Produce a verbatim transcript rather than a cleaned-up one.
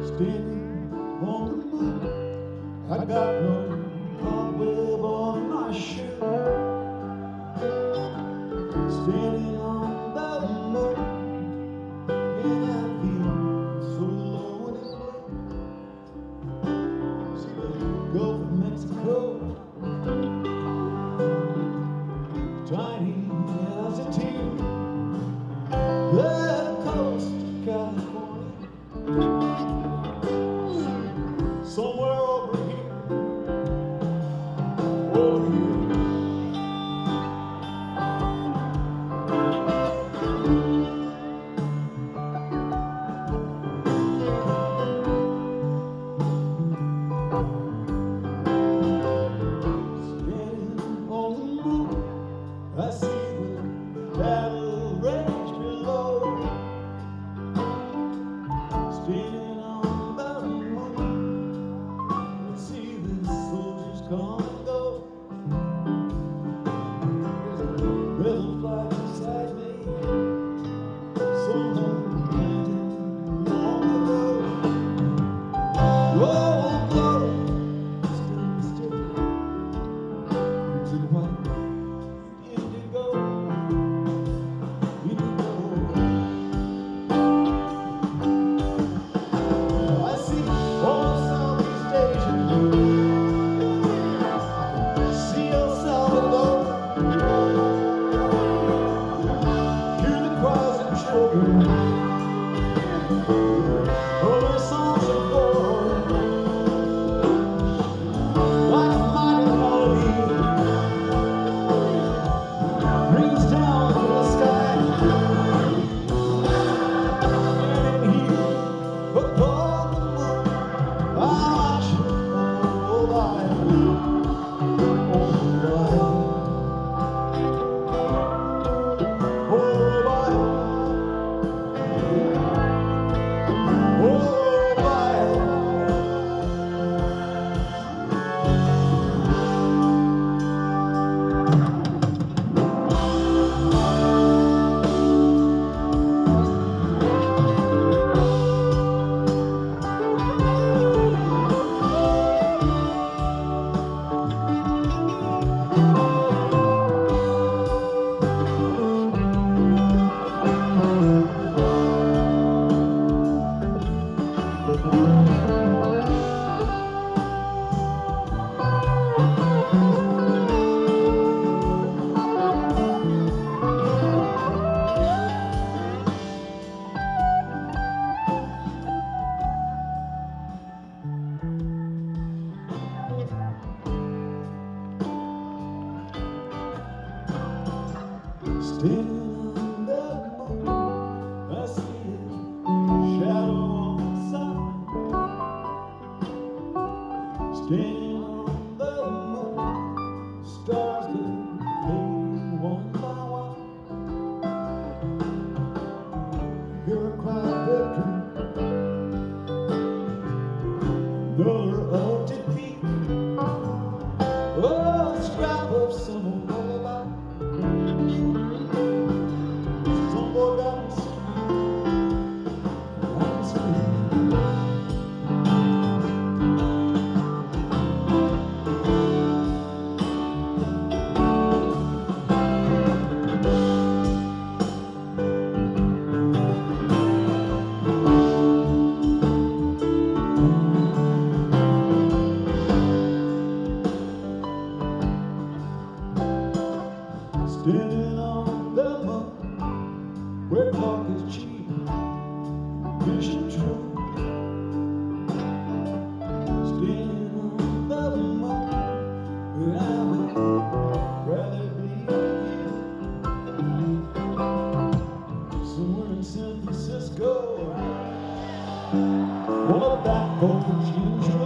Standing on the moon, I got no cobweb on my shoe. Standing on the moon, and I feel so lonely. See the Gulf of Mexico, tiny as a tear. The coast of California, somewhere over here, over here. Standing on the moon, I see the battle rage below. Standing on the moon, I see the soldiers come and go. There's a rebel flag beside me, someone planted long ago. Oh, glory, still still, crimson white, indigo, indigo. I see all Southeast Asia, see El Salvador, hear the cries of children, oh, their songs of war, like a mighty melody, rings down from the sky, and here upon the moon, I watch it all by, all by, all by, all by. Standing on the moon, I see a shadow on the sun. Standing on the moon, stars go fading one by one. Hear a cry of victory, another of defeat. Oh, a scrap of some lullaby. Some boy down the street, down the street. Standing on the moon, where talk is cheap, vision true. Standing on the moon, where I would rather be here. Somewhere in San Francisco, or back over Ginger.